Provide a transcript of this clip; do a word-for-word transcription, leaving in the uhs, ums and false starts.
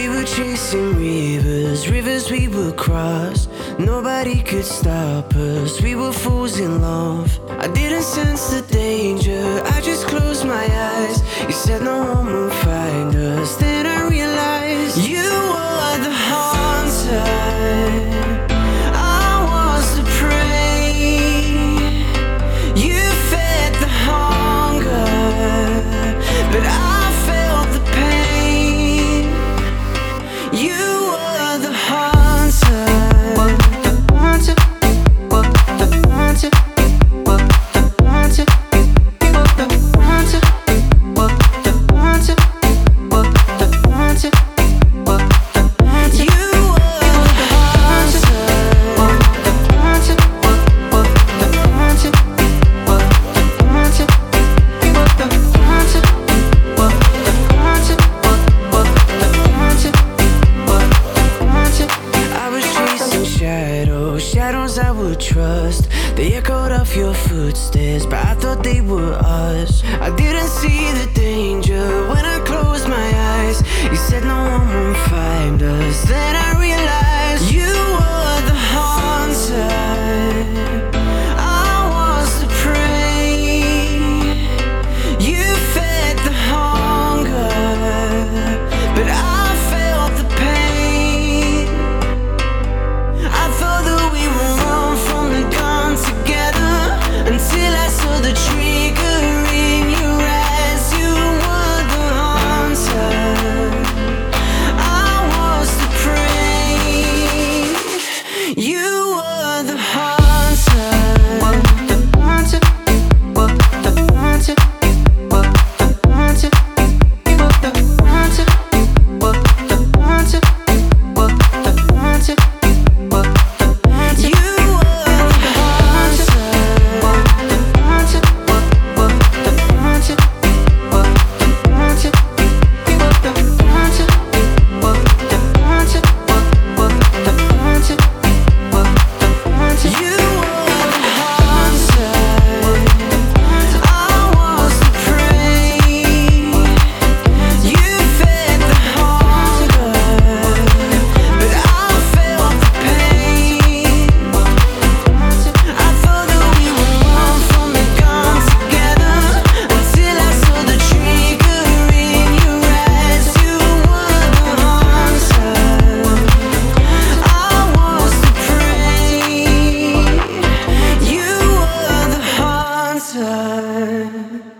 We were chasing rivers, rivers we would cross. Nobody could stop us, we were fools in love. I didn't sense the danger, I just closed my eyes. You said no one would find us, then I realized you were the haunter, I was the prey. You fed the hunger, but I felt the pain. You were the haunter, the haunter, the haunter, the haunter, the haunter, the haunter, the haunter. You were the haunter, the haunter, the haunter, the haunter, the haunter, I was chasing shadows, shadows I would trust. They echoed off your footsteps, but I thought they were us. I didn't see the danger when I closed my eyes. You said no one would find us, then I realized you were the haunter, I was the prey. You fed the hunger, but I felt the pain. I thought that we would run from the gun together, until I saw the trigger in your eyes. You were the haunter, I was the prey. You were the haunter, the haunter, the haunter, the haunter, the haunter, the haunter, the haunter. You were the haunter, the haunter, the haunter, the haunter, the haunter, the haunter, the haunter. You were the haunter, I was the prey. You fed the hunger, but I felt the pain. I thought that we would run from the gun together, until I saw the trigger in your eyes. You were the haunter, I was the prey. You were the haunter.